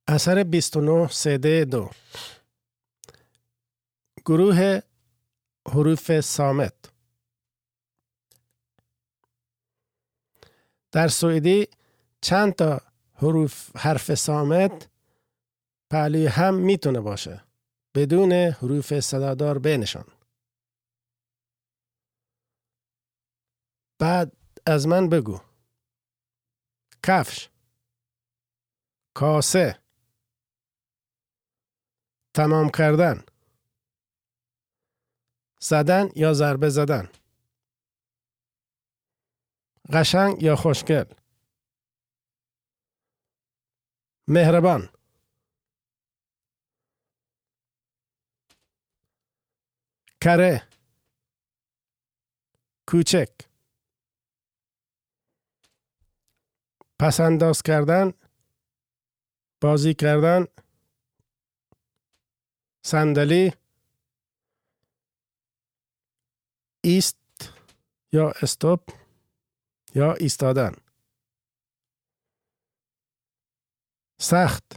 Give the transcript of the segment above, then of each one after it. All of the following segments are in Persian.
اثر 29 سده 2 گروه حروف صامت. در سوئدی چند تا حرف صامت پهلوی هم میتونه باشه بدون حروف صدادار بینشان. بعد از من بگو: کفش، کاسه، تمام کردن، زدن یا ضربه زدن، قشنگ یا خوشگل، مهربان، کره، کوچک، پسنداز کردن، بازی کردن، صندلی، ایست یا استاپ یا ایستادن، سخت،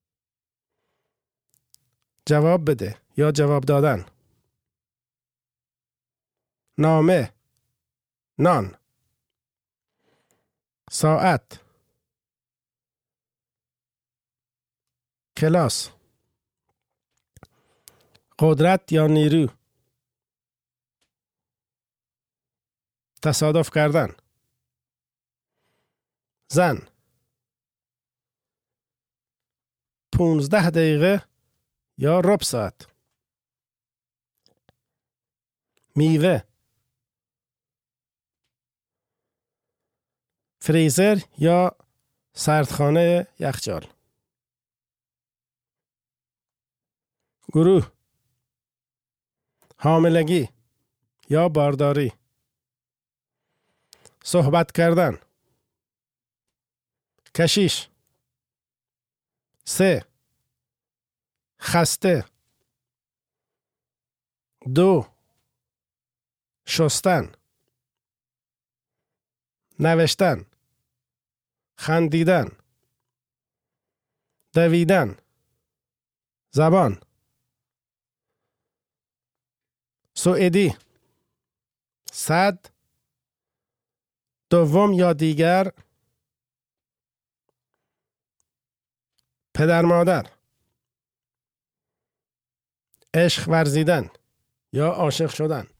جواب بده یا جواب دادن، نامه، نان، ساعت، کلاس، قدرت یا نیرو، تصادف کردن، زن، 15 دقیقه یا ربع ساعت، میوه، فریزر یا سردخانه یخچال. گروه: حاملگی یا بارداری، صحبت کردن، کشیش، 3 خسته، 2 شستن، نوشتن، خندیدن، دویدن، زبان، سوئدی، صد، دوم یا دیگر، پدر مادر، عشق ورزیدن یا عاشق شدن.